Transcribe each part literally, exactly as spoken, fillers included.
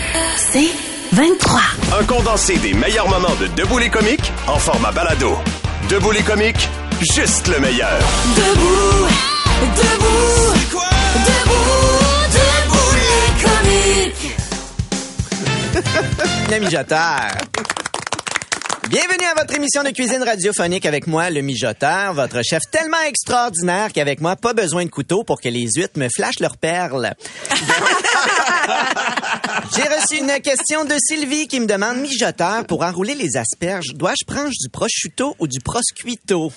C'est vingt-trois. Un condensé des meilleurs moments de Debout les comiques en format balado. Debout les comiques, juste le meilleur. Debout, debout, c'est quoi? Debout, debout les comiques. La mijoteur. Bienvenue à votre émission de cuisine radiophonique avec moi, le mijoteur, votre chef tellement extraordinaire qu'avec moi, pas besoin de couteau pour que les huîtres me flashent leurs perles. J'ai reçu une question de Sylvie qui me demande, mijoteur, pour enrouler les asperges, dois-je prendre du prosciutto ou du prosciutto?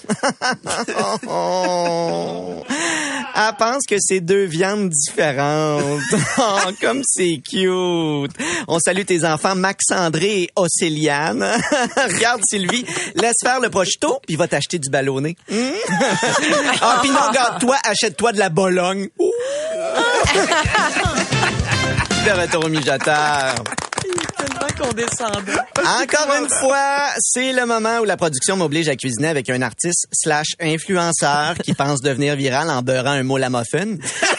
Elle pense que c'est deux viandes différentes. Oh, comme c'est cute. On salue tes enfants Max-André et Océliane. Regarde, Sylvie, laisse faire le prosciutto, puis va t'acheter du ballonné. Mm? Ah, puis non, regarde-toi, achète-toi de la Bologne. De retour au mijoteur. Qu'on descendait. Encore une fois, c'est le moment où la production m'oblige à cuisiner avec un artiste slash influenceur qui pense devenir viral en beurrant un moule à muffin.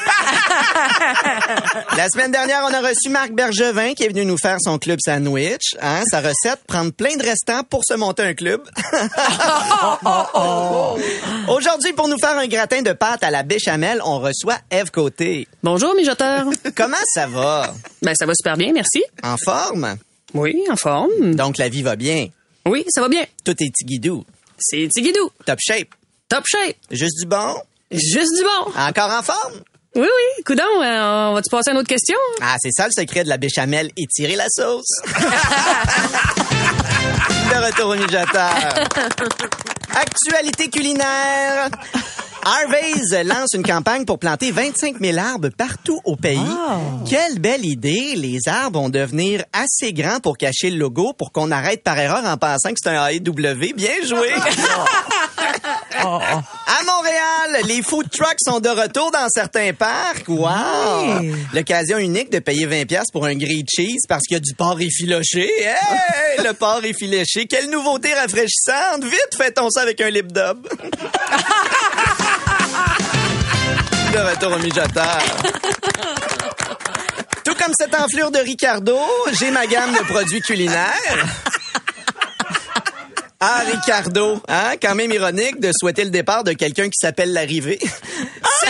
La semaine dernière, on a reçu Marc Bergevin qui est venu nous faire son club sandwich. Hein, sa recette, prendre plein de restants pour se monter un club. oh, oh, oh. Aujourd'hui, pour nous faire un gratin de pâte à la béchamel, on reçoit Ève Côté. Bonjour, mijoteur. Comment ça va? Ben, ça va super bien, merci. En forme? Oui, en forme. Donc, la vie va bien? Oui, ça va bien. Tout est tigidou? C'est tigidou. Top shape? Top shape. Juste du bon? Juste du bon. Encore en forme? Oui, oui. Coudon, euh, on va-tu passer à une autre question? Ah, c'est ça le secret de la béchamel, étirer la sauce. De retour au mijoteur. Actualité culinaire. Harvey's lance une campagne pour planter vingt-cinq mille arbres partout au pays. Oh. Quelle belle idée! Les arbres vont devenir assez grands pour cacher le logo pour qu'on arrête par erreur en pensant que c'est un A E W. Bien joué! Oh, oh. À Montréal, les food trucks sont de retour dans certains parcs. Wow! Oui. L'occasion unique de payer vingt dollars pour un grilled cheese parce qu'il y a du porc effiloché. Hey! Le porc effiloché. Quelle nouveauté rafraîchissante! Vite, fêtons ça avec un lip dub. De retour au mijoteur. Tout comme cette enflure de Ricardo, j'ai ma gamme de produits culinaires. Ah, Ricardo, hein? Quand même ironique de souhaiter le départ de quelqu'un qui s'appelle l'arrivée. C'est...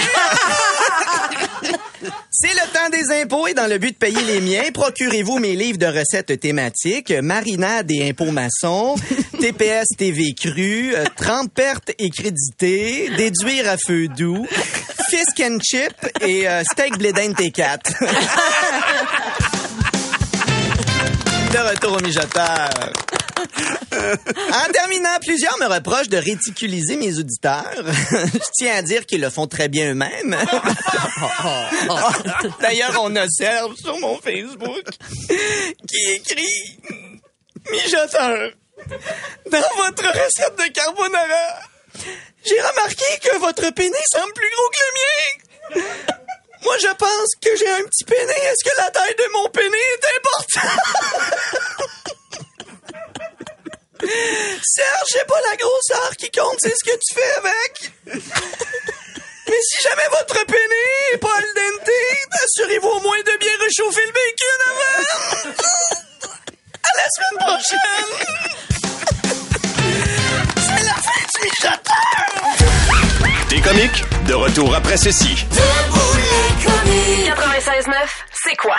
C'est le temps des impôts et dans le but de payer les miens, procurez-vous mes livres de recettes thématiques, marinade et impôts maçons, T P S T V cru, trente pertes et crédité, déduire à feu doux, fisk and chip et euh, steak blédin T quatre. De retour au mijoteur. En terminant, plusieurs me reprochent de ridiculiser mes auditeurs. Je tiens à dire qu'ils le font très bien eux-mêmes. D'ailleurs, on observe sur mon Facebook qui écrit « Mijoteur, dans votre recette de carbonara, j'ai remarqué que votre pénis semble plus gros que le mien. Moi, je pense que j'ai un petit pénis. Est-ce que la taille de mon pénis est importante? » Serge, c'est pas la grosseur qui compte, c'est ce que tu fais avec. Mais si jamais votre pénis est pas al dente, assurez-vous au moins de bien réchauffer le bacon avant. À la semaine prochaine. C'est la fin du mijoteur. Les comiques, de retour après ceci. Debout les comiques. quatre-vingt-seize neuf, c'est quoi?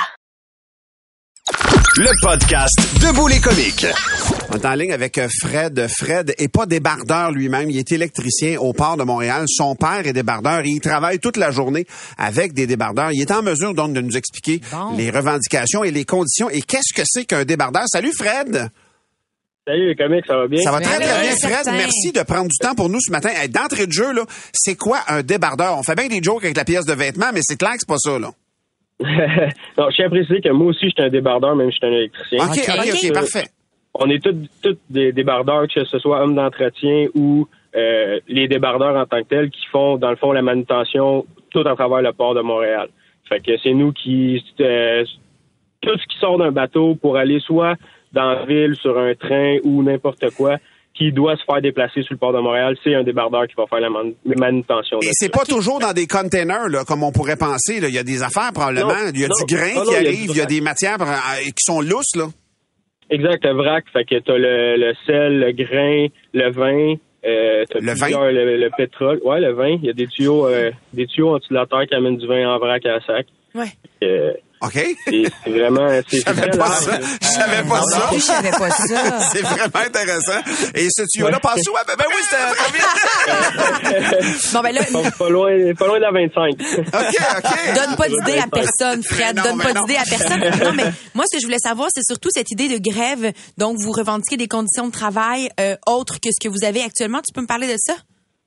Le podcast Debout les comiques. On est en ligne avec Fred. Fred est pas débardeur lui-même, il est électricien au port de Montréal. Son père est débardeur et il travaille toute la journée avec des débardeurs. Il est en mesure donc de nous expliquer bon. les revendications et les conditions et qu'est-ce que c'est qu'un débardeur. Salut Fred! Salut les comiques, ça va bien? Ça va très, Ben très oui, bien, Fred. certain. Merci de prendre du temps pour nous ce matin. Hey, d'entrée de jeu, là, c'est quoi un débardeur? On fait bien des jokes avec la pièce de vêtements, mais c'est clair que c'est pas ça, là. Non, je tiens à préciser que moi aussi, je suis un débardeur, même si je suis un électricien. OK, OK, OK, okay euh, parfait. On est tous, tous des débardeurs, que ce soit hommes d'entretien ou euh, les débardeurs en tant que tels qui font, dans le fond, la manutention tout à travers le port de Montréal. Fait que c'est nous qui... Euh, tout ce qui sort d'un bateau pour aller soit dans la ville, sur un train ou n'importe quoi, qui doit se faire déplacer sur le port de Montréal, c'est un débardeur qui va faire la man- manutention. Et de c'est ça. pas toujours dans des containers, là, comme on pourrait penser. Là. Il y a des affaires, probablement. Non, il y a non. du grain Ah non, qui il y a du arrive. Il y a vrac. des matières euh, qui sont lousses, là. Exact, le vrac, fait que t'as le, le sel, le grain, le vin, euh, t'as Le plusieurs- vin? le, le pétrole. Ouais, le vin. Il y a des tuyaux, euh, des tuyaux en dessous de la terre qui amènent du vin en vrac à la sac. Ouais. Euh, OK? c'est, c'est vraiment, c'est, Je savais c'est très pas large, ça. là. Je savais pas ça. Je savais pas ça. C'est vraiment intéressant. Et ce tuyau-là passe où? Ben, ben oui, c'était très vite. Bon, ben là, Pas, pas loin, pas loin de la vingt-cinq. OK, OK. donne pas d'idée à personne, Fred. Mais non, Donne mais pas non. d'idée à personne. Non, mais moi, ce que je voulais savoir, c'est surtout cette idée de grève. Donc, vous revendiquez des conditions de travail euh, autres que ce que vous avez actuellement. Tu peux me parler de ça?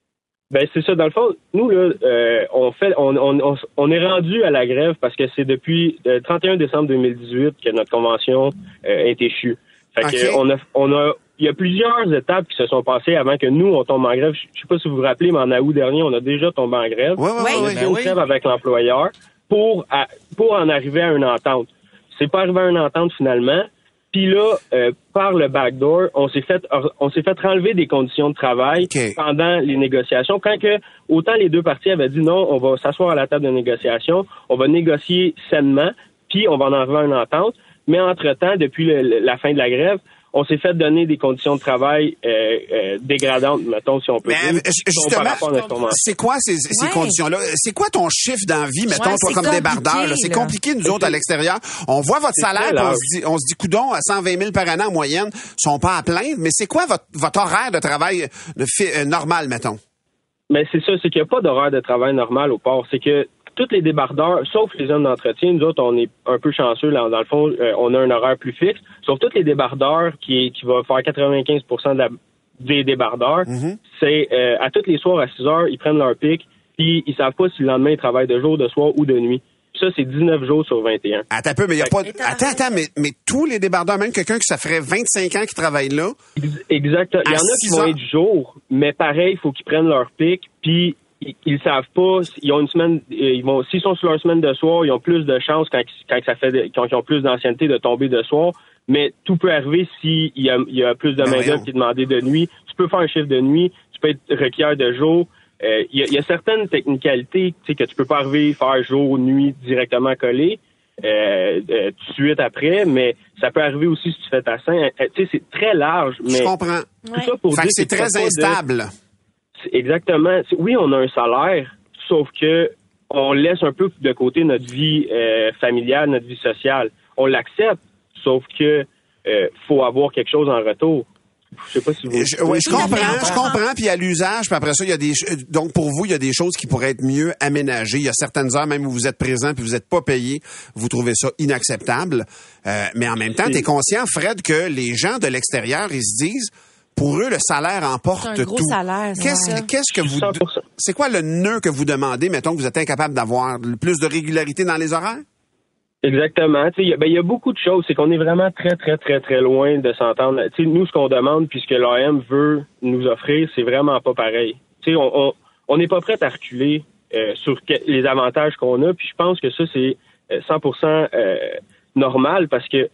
Ben c'est ça. Dans le fond, nous là, euh, on fait, on, on, on, on est rendu à la grève parce que c'est depuis le trente et un décembre deux mille dix-huit que notre convention euh, est échue. Fait OK. que on a, on a, il y a plusieurs étapes qui se sont passées avant que nous on tombe en grève. Je je sais pas si vous vous rappelez, mais en août dernier, on a déjà tombé en grève. Ouais, ouais, Ouais. ouais, On a ouais. fait une grève avec l'employeur pour à- pour en arriver à une entente. C'est pas arrivé à une entente finalement. Puis là, euh, par le backdoor, on s'est fait on s'est fait enlever des conditions de travail OK. pendant les négociations. Quand que autant les deux parties avaient dit non, on va s'asseoir à la table de négociation, on va négocier sainement, puis on va en arriver à une entente. Mais entre-temps, depuis le- le- la fin de la grève, on s'est fait donner des conditions de travail euh, euh, dégradantes, mettons, si on peut Mais dire, euh, justement, par rapport à notre convention. c'est quoi ces, ces Ouais. conditions-là? C'est quoi ton chiffre d'envie, mettons, Ouais, toi, c'est comme débardeur? là? compliqué, C'est là. compliqué, nous autres, à l'extérieur. On voit votre C'est salaire, très puis on large. se dit, on se dit, coudon, à cent vingt mille par an en moyenne, sont pas à plaindre. Mais c'est quoi votre, votre horaire de travail de fi- euh, normal, mettons? Mais c'est ça, c'est qu'il n'y a pas d'horaire de travail normal au port. C'est que tous les débardeurs, sauf les hommes d'entretien, nous autres, on est un peu chanceux. Là, dans le fond, euh, on a un horaire plus fixe. Sauf tous les débardeurs qui, qui va faire quatre-vingt-quinze pour cent de la, des débardeurs, c'est euh, à tous les soirs à six heures, ils prennent leur pic, puis ils savent pas si le lendemain ils travaillent de jour, de soir ou de nuit. Ça, c'est dix-neuf jours sur vingt et un. Attends un peu, mais il y a pas... Mais t'as Attends, raison. attends, mais, mais tous les débardeurs, même quelqu'un qui ça ferait vingt-cinq ans qui travaille là, Exactement. Il y À en a qui six vont heures. être jour, mais pareil, il faut qu'ils prennent leur pic, puis ils, ils savent pas, ils ont une semaine, euh, ils vont, s'ils sont sur leur semaine de soir, ils ont plus de chances quand, quand ça fait, de- quand ils ont plus d'ancienneté de tomber de soir, mais tout peut arriver s'il y a, il y a plus de Ben main-d'œuvre voyons. qui est demandée de nuit. Tu peux faire un chiffre de nuit, tu peux être requiert de jour. Euh, Il y, a, il y a certaines technicalités, tu sais, que tu peux pas arriver faire jour, nuit directement collé. Euh, euh, tout de suite après, mais ça peut arriver aussi si tu fais ta scène. Euh, tu sais, c'est très large, mais je comprends. tout ça pour Fait dire que c'est que tu très fais pas de- instable. c'est Exactement. C'est- Oui, on a un salaire, sauf que on laisse un peu de côté notre vie euh, familiale, notre vie sociale. On l'accepte, sauf que euh, faut avoir quelque chose en retour. Je sais pas si vous... Je, ouais, je Oui, comprends, d'accord. je comprends. Puis à l'usage, puis après ça, il y a des ch- donc pour vous, il y a des choses qui pourraient être mieux aménagées. Il y a certaines heures même où vous êtes présent puis vous n'êtes pas payé, vous trouvez ça inacceptable. Euh, mais en même temps, C'est- tu es conscient, Fred, que les gens de l'extérieur, ils se disent, pour eux, le salaire emporte C'est un gros tout. salaire, c'est Qu'est-ce ça. que qu'est-ce que vous cent pour cent. c'est quoi le nœud que vous demandez, mettons que vous êtes incapable d'avoir le plus de régularité dans les horaires? Exactement. Tu sais, il y a- ben, il y a beaucoup de choses. C'est qu'on est vraiment très, très, très, très loin de s'entendre. Tu sais, nous, ce qu'on demande, puis ce que l'A M veut nous offrir, c'est vraiment pas pareil. Tu sais, on on on n'est pas prêt à reculer euh, sur que- les avantages qu'on a. Puis je pense que ça, c'est euh, cent pour cent euh, normal parce que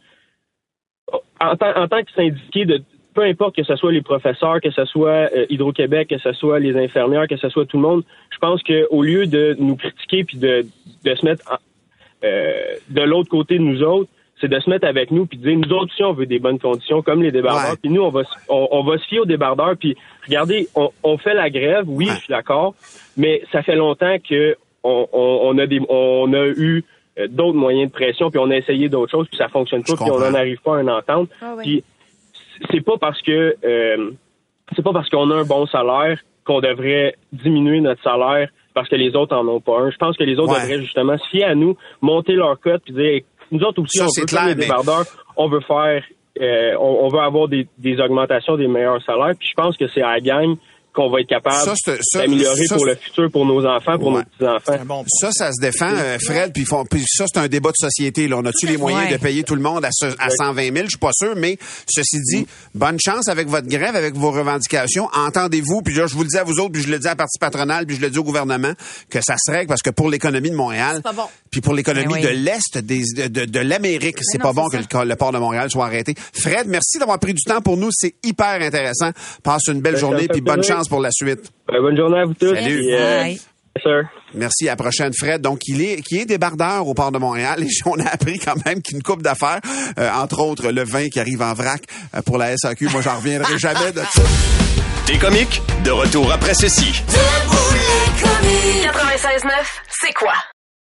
en, tant- en tant que syndiqué de peu importe que ce soit les professeurs, que ce soit euh, Hydro-Québec, que ce soit les infirmières, que ce soit tout le monde, je pense que au lieu de nous critiquer puis de, de se mettre en- euh, de l'autre côté de nous autres, c'est de se mettre avec nous puis de dire nous autres aussi on veut des bonnes conditions comme les débardeurs. Ouais. Puis nous on va se- on, on va se fier aux débardeurs puis regardez on, on fait la grève, oui Ouais. je suis d'accord, mais ça fait longtemps que on, on, on a des on a eu euh, d'autres moyens de pression puis on a essayé d'autres choses puis ça fonctionne pas Je puis on comprends. n'en arrive pas à une entente. Ah ouais. Puis c'est pas parce que euh, c'est pas parce qu'on a un bon salaire qu'on devrait diminuer notre salaire parce que les autres en ont pas un. Je pense que les autres Ouais. devraient justement se fier à nous, monter leur cote puis dire hey, nous autres aussi Ça, on c'est veut clair, comme les mais- débardeurs, on veut faire euh, on, on veut avoir des, des augmentations des meilleurs salaires puis je pense que c'est à la gang qu'on va être capable Ça, c'est- ça, d'améliorer ça, pour c'est- le futur, pour nos enfants, pour Ouais. nos petits-enfants. Un bon point. Ça, ça se défend, euh, Fred, puis, font- puis ça, c'est un débat de société. Là. On a-tu les moyens Ouais. de payer tout le monde à, ce- à cent vingt mille? Je suis pas sûr, mais ceci dit, bonne chance avec votre grève, avec vos revendications. Entendez-vous, puis là, je vous le dis à vous autres, puis je le dis à la partie patronale, puis je le dis au gouvernement, que ça se règle, parce que pour l'économie de Montréal, pas bon. puis pour l'économie Ben oui. de l'Est, des, de, de, de l'Amérique, c'est non, pas bon c'est que le, le port de Montréal soit arrêté. Fred, merci d'avoir pris du temps pour nous. C'est hyper intéressant. Passe une belle Ben, ça journée, me fait puis bonne plaisir. chance pour la suite. Ben, bonne journée à vous tous. Salut. Puis, euh, Bye. yes, sir. Merci, à la prochaine, Fred. Donc, il est, qui est débardeur au port de Montréal. Et on a appris quand même qu'il y a une coupe d'affaires, euh, entre autres le vin qui arrive en vrac euh, pour la S A Q. Moi, j'en reviendrai jamais de ça. T'es comique? De retour après ceci. Debout les comiques. quatre-vingt-seize neuf, c'est quoi?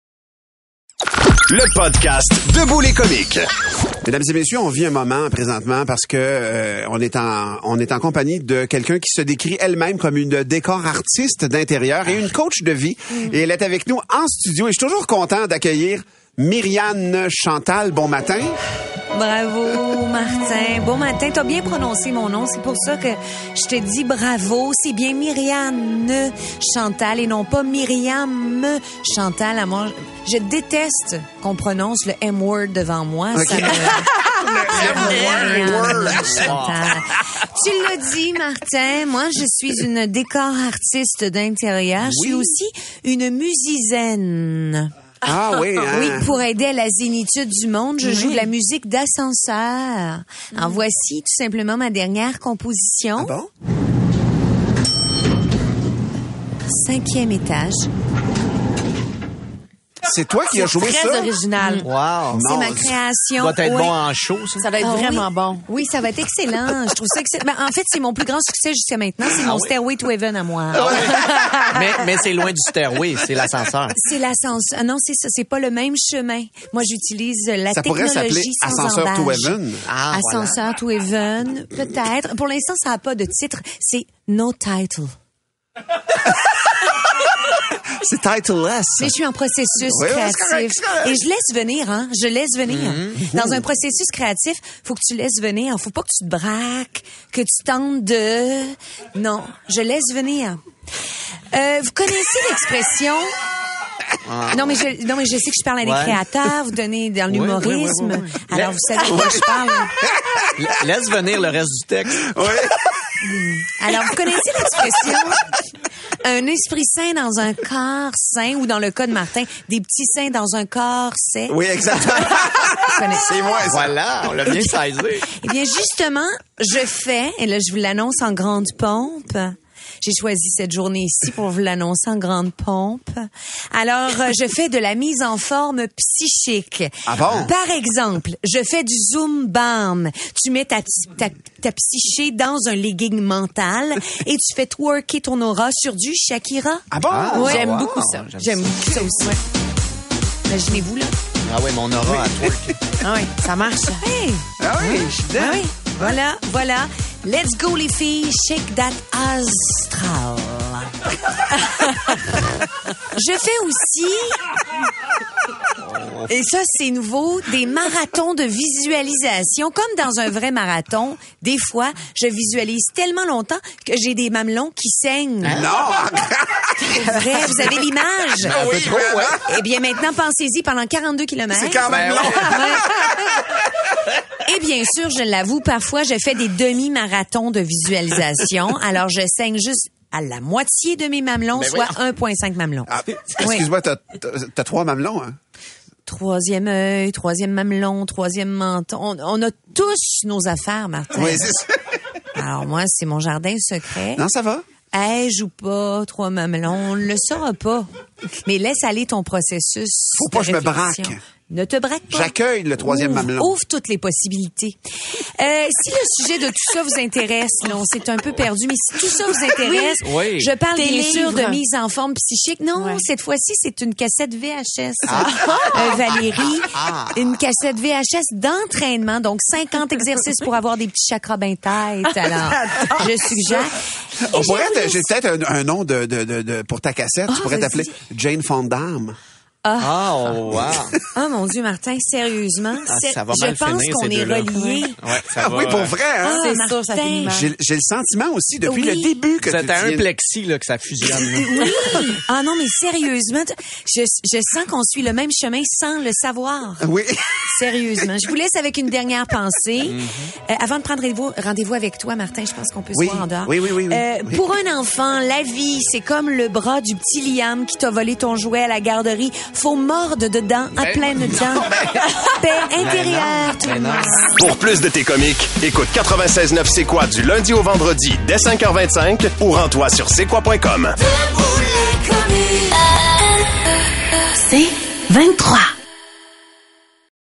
Le podcast Debout les comiques. Mesdames et messieurs, on vit un moment présentement parce que euh, on est en on est en compagnie de quelqu'un qui se décrit elle-même comme une décor artiste d'intérieur et une coach de vie. Et elle est avec nous en studio et je suis toujours content d'accueillir Myriane Chantal. Bon matin. Bravo, Martin. Bon matin. T'as bien prononcé mon nom. C'est pour ça que je te dis bravo. C'est bien Myriane Chantal et non pas Myriam Chantal. À moi, je déteste qu'on prononce le M-word devant moi. Ça Ok. me... Myriam Chantal. Tu l'as dit, Martin. Moi, je suis une décor artiste d'intérieur. Je suis aussi une musicienne. Ah oui, hein? Oui, pour aider à la zénitude du monde, je joue de la musique d'ascenseur. En voici tout simplement ma dernière composition. Ah bon? Cinquième étage. C'est toi qui as joué Très ça? original. Wow. C'est Non, ma ça création. Ça doit être Oui. bon en show, ça. Ça va être Ah vraiment oui. bon. Oui, ça va être excellent. Je trouve ça excellent. Ben, en fait, c'est mon plus grand succès jusqu'à maintenant. C'est mon Stairway to Heaven à moi. mais, mais c'est loin du stairway, c'est l'ascenseur. C'est l'ascenseur. Ah non, c'est ça. C'est pas le même chemin. Moi, j'utilise la Ça pourrait s'appeler technologie sans Ascenseur to embâche. Heaven. Ah, voilà. Ascenseur to Heaven, peut-être. Pour l'instant, ça n'a pas de titre. C'est No Title. C'est titleless. Mais je suis en processus Oui, oui, c'est créatif. correct, c'est correct. Et je laisse venir, hein. Je laisse venir. Mm-hmm. Dans un processus créatif, faut que tu laisses venir. Faut pas que tu te braques, que tu tentes de... Non, je laisse venir. Euh, vous connaissez l'expression... Non mais je non mais je sais que je parle à des Ouais. créateurs, vous donnez dans Oui, l'humorisme. oui, oui, oui, oui. Alors vous savez de quoi je parle. La- Laisse venir le reste du texte. Oui. Alors vous connaissez l'expression un esprit sain dans un corps sain ou dans le cas de Martin, des petits seins dans un corps sain. Oui, exactement. Vous connaissez- C'est moi, ça. Voilà, on l'a bien saisi. Eh bien, justement, je fais, et là, je vous l'annonce en grande pompe. J'ai choisi cette journée ici pour vous l'annoncer en grande pompe. Alors, euh, je fais de la mise en forme psychique. Ah bon? Par exemple, je fais du zoom bam. Tu mets ta, ta, ta psyché dans un legging mental et tu fais twerker ton aura sur du Shakira. Ah bon? Ouais. J'aime wow. beaucoup ça. J'aime beaucoup ça aussi. Imaginez-vous, là. Ah oui, mon aura à twerk. Ah oui, ça marche. Hey! Ah oui, je suis dedans. Ah oui, voilà, voilà. Let's go les filles, shake that astral. Je fais aussi, et ça c'est nouveau, des marathons de visualisation. Comme dans un vrai marathon, des fois, je visualise tellement longtemps que j'ai des mamelons qui saignent. Non! C'est vrai, vous avez l'image. Un peu trop, ouais. Eh bien, maintenant, pensez-y pendant quarante-deux kilomètres. C'est quand même long. Et bien sûr, je l'avoue, parfois, je fais des demi-marathons de visualisation. Alors, je saigne juste à la moitié de mes mamelons, soit un virgule cinq mamelons. Ah, excuse-moi, t'as, t'as, t'as trois mamelons, hein? Troisième œil, troisième mamelon, troisième menton. On, on a tous nos affaires, Martin. Oui, c'est ça. Alors, moi, c'est mon jardin secret. Non, ça va? Ai-je ou pas trois mamelons? On ne le saura pas. Mais laisse aller ton processus. Faut pas de que je me réflexion. braque. Ne te braque pas. J'accueille le troisième Ouvre- mamelon. Ouvre toutes les possibilités. Euh, si le sujet de tout ça vous intéresse, là, on s'est un peu perdu, mais si tout ça vous intéresse, Oui. je parle Tes bien sûr livres. de mise en forme psychique. Non, Ouais. cette fois-ci, c'est une cassette V H S. Ah. Euh, Valérie, une cassette V H S d'entraînement, donc cinquante exercices pour avoir des petits chakras bien tête. Alors, je suggère. On Et pourrait, j'aimerais te- j'ai peut-être un, un nom de, de, de, de- pour ta cassette. tu pourrais vas-y. t'appeler Jane Fonda. Ah, oh, wow. Oh mon Dieu, Martin, sérieusement, Ah, c'est- ça va je mal pense finir, qu'on ces est deux-là. reliés. Ouais, ça Ah va. oui, pour vrai, hein? Ah, C'est Martin. sûr, ça finit mal. J'ai j'ai le sentiment aussi, depuis Oui. le début, que tu C'était un tiens- plexi là, que ça fusionne. là. Oui. Ah non, mais sérieusement, t- je, je sens qu'on suit le même chemin sans le savoir. Oui. Sérieusement. Je vous laisse avec une dernière pensée. Euh, avant de prendre rendez-vous, rendez-vous avec toi, Martin, je pense qu'on peut Oui. se voir en dehors. Oui, oui, oui, oui. Euh, Oui. Pour un enfant, la vie, c'est comme le bras du petit Liam qui t'a volé ton jouet à la garderie. Faut mordre dedans, à pleine dents. Paix intérieure, tout le Ben non. monde. Pour plus de tes comiques, écoute quatre-vingt-seize neuf C'est quoi du lundi au vendredi dès cinq heures vingt-cinq ou rends-toi sur c'est quoi point com. Debout les comiques. C'est vingt-trois.